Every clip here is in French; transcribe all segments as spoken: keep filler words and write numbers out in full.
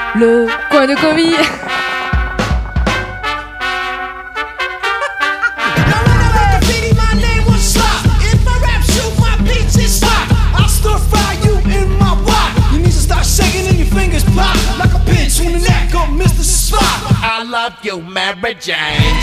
Le coin de Covid. I love you, Mary Jane.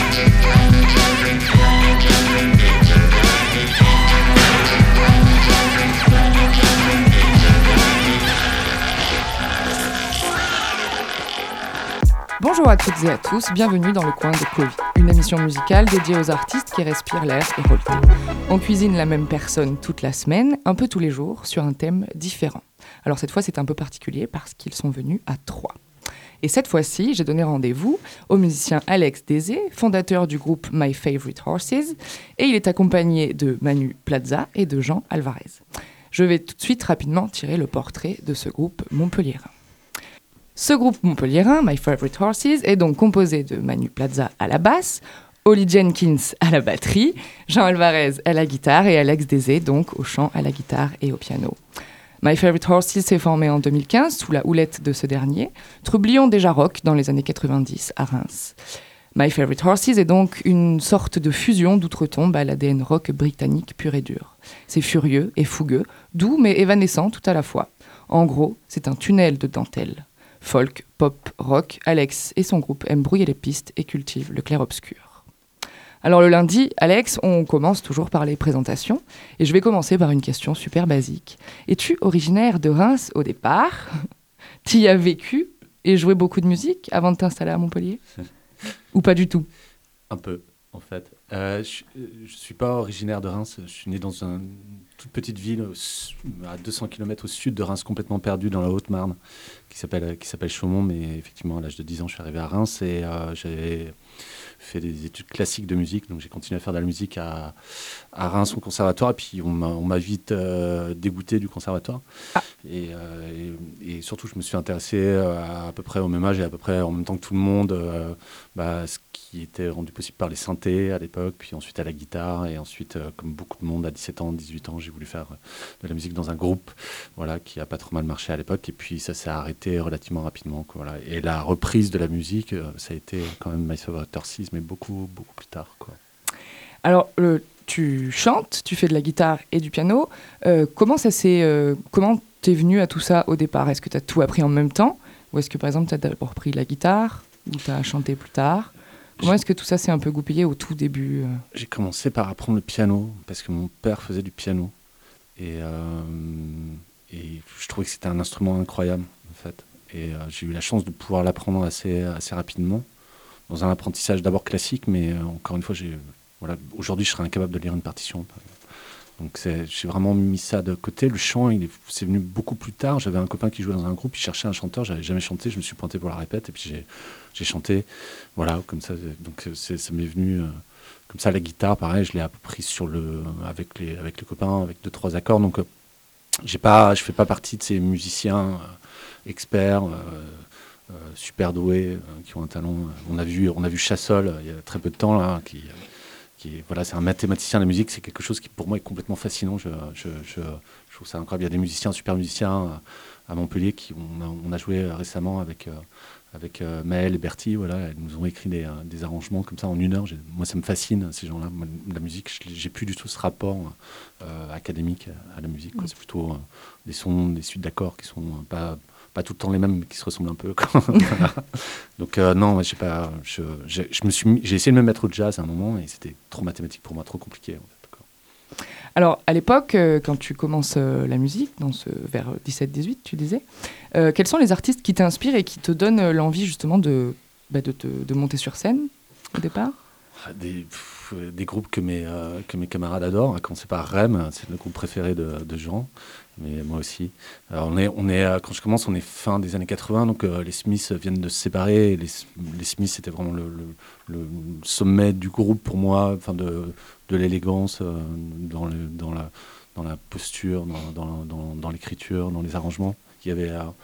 Bonjour à toutes et à tous, bienvenue dans le coin de Covid, une émission musicale dédiée aux artistes qui respirent l'air hérolté. On cuisine la même personne toute la semaine, un peu tous les jours, sur un thème différent. Alors cette fois c'est un peu particulier parce qu'ils sont venus à trois. Et cette fois-ci, j'ai donné rendez-vous au musicien Alex Désé, fondateur du groupe My Favorite Horses, et il est accompagné de Manu Plaza et de Jean Alvarez. Je vais tout de suite rapidement tirer le portrait de ce groupe montpelliérain. Ce groupe montpelliérain, My Favorite Horses, est donc composé de Manu Plaza à la basse, Holly Jenkins à la batterie, Jean Alvarez à la guitare et Alex Désé donc au chant, à la guitare et au piano. My Favorite Horses s'est formé en deux mille quinze sous la houlette de ce dernier, trublion déjà rock dans les années quatre-vingt-dix à Reims. My Favorite Horses est donc une sorte de fusion d'outre-tombe à l'A D N rock britannique pur et dur. C'est furieux et fougueux, doux mais évanescent tout à la fois. En gros, c'est un tunnel de dentelle. Folk, pop, rock, Alex et son groupe aiment brouiller les pistes et cultivent le clair-obscur. Alors le lundi, Alex, on commence toujours par les présentations. Et je vais commencer par une question super basique. Es-tu originaire de Reims au départ ? Tu y as vécu et joué beaucoup de musique avant de t'installer à Montpellier ? Ou pas du tout ? Un peu, en fait. Euh, je ne suis pas originaire de Reims. Je suis né dans une toute petite ville à deux cents kilomètres au sud de Reims, complètement perdue dans la Haute-Marne, qui s'appelle, qui s'appelle Chaumont. Mais effectivement, à l'âge de dix ans, je suis arrivé à Reims et euh, j'avais fait des études classiques de musique. Donc j'ai continué à faire de la musique à, à Reims au conservatoire. Et puis on m'a, on m'a vite euh, dégoûté du conservatoire. Ah. Et, euh, et, et surtout, je me suis intéressé à, à peu près au même âge et à peu près en même temps que tout le monde, euh, bah, ce qui était rendu possible par les synthés à l'époque, puis ensuite à la guitare. Et ensuite, euh, comme beaucoup de monde, à dix-sept ans, dix-huit ans, j'ai voulu faire de la musique dans un groupe voilà, qui n'a pas trop mal marché à l'époque. Et puis ça s'est arrêté relativement rapidement. Quoi, voilà. Et la reprise de la musique, euh, ça a été quand même My Favorite Horses, mais beaucoup, beaucoup plus tard. Quoi. Alors, le, tu chantes, tu fais de la guitare et du piano. Euh, comment ça s'est, euh, comment t'es venu à tout ça au départ ? Est-ce que tu as tout appris en même temps ? Ou est-ce que, par exemple, tu as d'abord pris la guitare ou tu as chanté plus tard ? Comment est-ce que tout ça s'est un peu goupillé au tout début ? J'ai commencé par apprendre le piano, parce que mon père faisait du piano. Et, euh, et je trouvais que c'était un instrument incroyable, en fait. Et euh, j'ai eu la chance de pouvoir l'apprendre assez, assez rapidement, dans un apprentissage d'abord classique, mais euh, encore une fois, j'ai, voilà, aujourd'hui, je serais incapable de lire une partition. Donc c'est, j'ai vraiment mis ça de côté. Le chant, il est, c'est venu beaucoup plus tard. J'avais un copain qui jouait dans un groupe, il cherchait un chanteur, j'avais jamais chanté, je me suis pointé pour la répète, et puis j'ai, j'ai chanté, voilà, comme ça. Donc c'est, ça m'est venu... Euh, Comme ça, la guitare, pareil, je l'ai appris sur le, avec, les, avec les copains, avec deux, trois accords. Donc, euh, j'ai pas, je ne fais pas partie de ces musiciens euh, experts, euh, euh, super doués, euh, qui ont un talent. On a vu, on a vu Chassol, euh, il y a très peu de temps, là, qui, qui, voilà, c'est un mathématicien de la musique. C'est quelque chose qui, pour moi, est complètement fascinant. Je, je, je, je trouve ça incroyable. Il y a des musiciens, super musiciens euh, à Montpellier, qui on a, on a joué récemment avec... Euh, avec euh, Maëlle et Bertie, voilà, elles nous ont écrit des, euh, des arrangements comme ça en une heure. J'ai, moi, ça me fascine, ces gens-là. Moi, la musique, je, j'ai plus du tout ce rapport euh, académique à la musique. Quoi. C'est plutôt euh, des sons, des suites d'accords qui sont euh, pas, pas tout le temps les mêmes, mais qui se ressemblent un peu. Voilà. Donc, euh, non, j'ai, pas, je, j'ai, je me suis mis, j'ai essayé de me mettre au jazz à un moment et c'était trop mathématique pour moi, trop compliqué. En fait. Alors, à l'époque, euh, quand tu commences euh, la musique, dans ce, vers dix-sept dix-huit, tu disais, euh, quels sont les artistes qui t'inspirent et qui te donnent euh, l'envie justement de, bah, de, te, de monter sur scène au départ ? Des, pff, des groupes que mes, euh, que mes camarades adorent, à commencer par Rem, c'est le groupe préféré de, de Jean, mais moi aussi. Alors on est, on est, quand je commence, on est fin des années quatre-vingts, donc euh, les Smiths viennent de se séparer. Les, les Smiths, c'était vraiment le, le, le sommet du groupe pour moi, enfin de, de l'élégance euh, dans, le, dans, la, dans la posture, dans, dans, dans, dans l'écriture, dans les arrangements. Il y avait... Euh,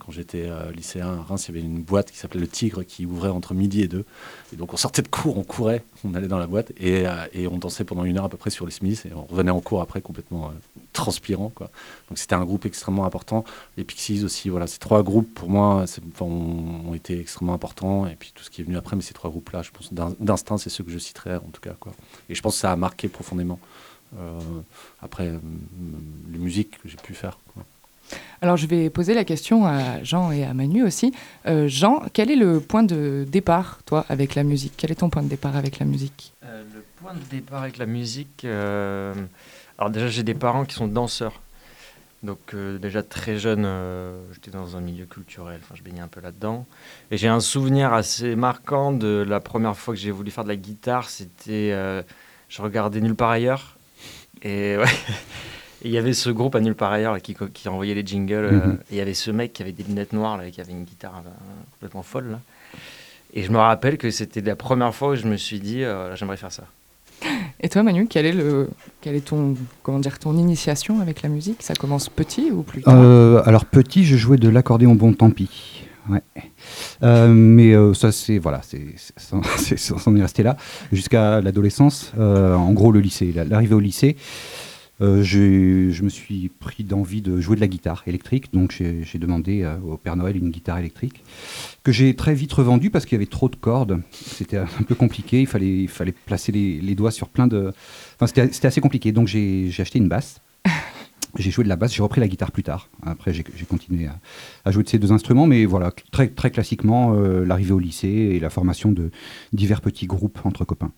quand j'étais euh, lycéen à Reims, il y avait une boîte qui s'appelait Le Tigre qui ouvrait entre midi et deux. Et donc on sortait de cours, on courait, on allait dans la boîte et, euh, et on dansait pendant une heure à peu près sur les Smiths et on revenait en cours après complètement euh, transpirant, quoi. Donc c'était un groupe extrêmement important. Les Pixies aussi, voilà, ces trois groupes pour moi c'est, enfin, ont, ont été extrêmement importants. Et puis tout ce qui est venu après, mais ces trois groupes-là, je pense d'in- d'instinct, c'est ceux que je citerai en tout cas, quoi. Et je pense que ça a marqué profondément euh, après euh, les musiques que j'ai pu faire, quoi. Alors je vais poser la question à Jean et à Manu aussi. Euh, Jean, quel est le point de départ, toi, avec la musique ? Quel est ton point de départ avec la musique ? euh, Le point de départ avec la musique... Euh... Alors déjà, j'ai des parents qui sont danseurs. Donc euh, déjà très jeune, euh, j'étais dans un milieu culturel, enfin je baignais un peu là-dedans. Et j'ai un souvenir assez marquant de la première fois que j'ai voulu faire de la guitare. C'était... Euh, je regardais Nulle part ailleurs. Et ouais... Et il y avait ce groupe à Nulle part ailleurs là, qui, qui envoyait les jingles. Mm-hmm. euh, et il y avait ce mec qui avait des lunettes noires, là, qui avait une guitare euh, complètement folle. Là. Et je me rappelle que c'était la première fois où je me suis dit, euh, j'aimerais faire ça. Et toi, Manu, quel est, le, quel est ton, comment dire, ton initiation avec la musique ? Ça commence petit ou plus tard ? euh, Alors petit, je jouais de l'accordéon bon tant pis. Ouais. Euh, mais euh, ça, c'est voilà, c'est, c'est, c'est, c'est, on est resté là jusqu'à l'adolescence. Euh, en gros, le lycée, l'arrivée au lycée. Euh, j'ai, je me suis pris d'envie de jouer de la guitare électrique, donc j'ai, j'ai demandé euh, au Père Noël une guitare électrique, que j'ai très vite revendue parce qu'il y avait trop de cordes, c'était un peu compliqué, il fallait, il fallait placer les, les doigts sur plein de... Enfin, c'était, c'était assez compliqué, donc j'ai, j'ai acheté une basse, j'ai joué de la basse, j'ai repris la guitare plus tard, après j'ai, j'ai continué à, à jouer de ces deux instruments, mais voilà, très, très classiquement, euh, l'arrivée au lycée et la formation de divers petits groupes entre copains.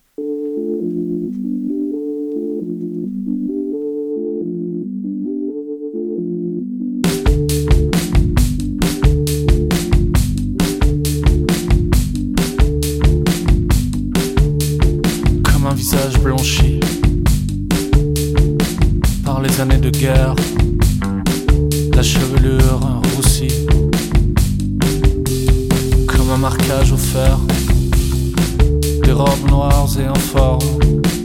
Visage blanchi par les années de guerre, la chevelure roussie comme un marquage au fer, des robes noires et informes,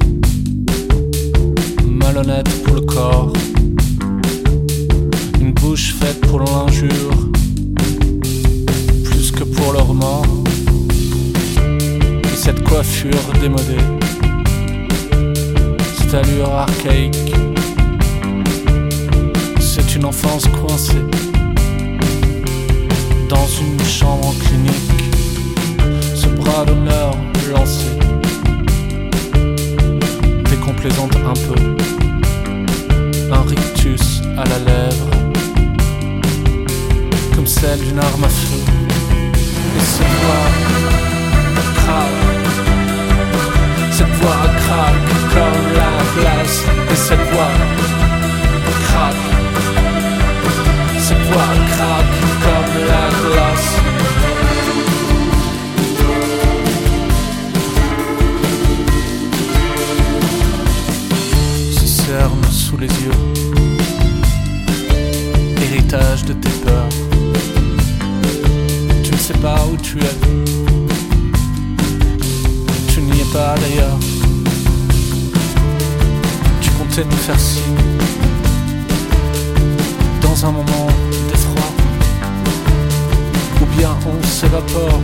malhonnêtes pour le corps, une bouche faite pour l'injure plus que pour le remords, et cette coiffure démodée, allure archaïque, c'est une enfance coincée dans une chambre clinique, ce bras d'honneur lancé, décomplaisante un peu, un rictus à la lèvre, comme celle d'une arme à feu, et cette voix craque, cette voix craque comme la glace, et cette voix craque, cette voix craque comme la glace. Se cerne sous les yeux, héritage de tes peurs. Tu ne sais pas où tu es, tu n'y es pas d'ailleurs. Tu comptais nous faire signe dans un moment d'effroi, ou bien on s'évapore.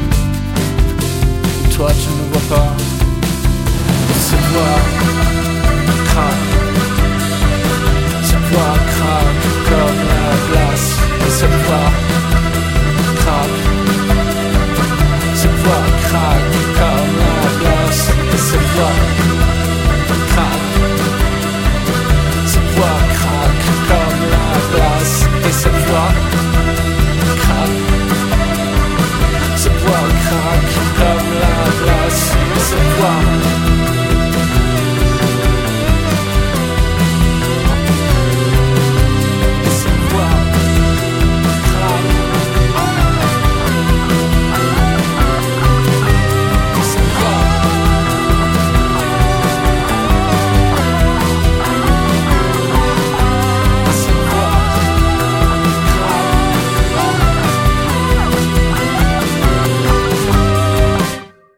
Toi tu ne vois pas cette voix craque, cette voix craque comme la glace, et cette voix craque, cette voix craque comme la glace, et cette voix craque, cette voix craque comme la glace, et cette voix craque, cette voix craque comme la glace, et cette voix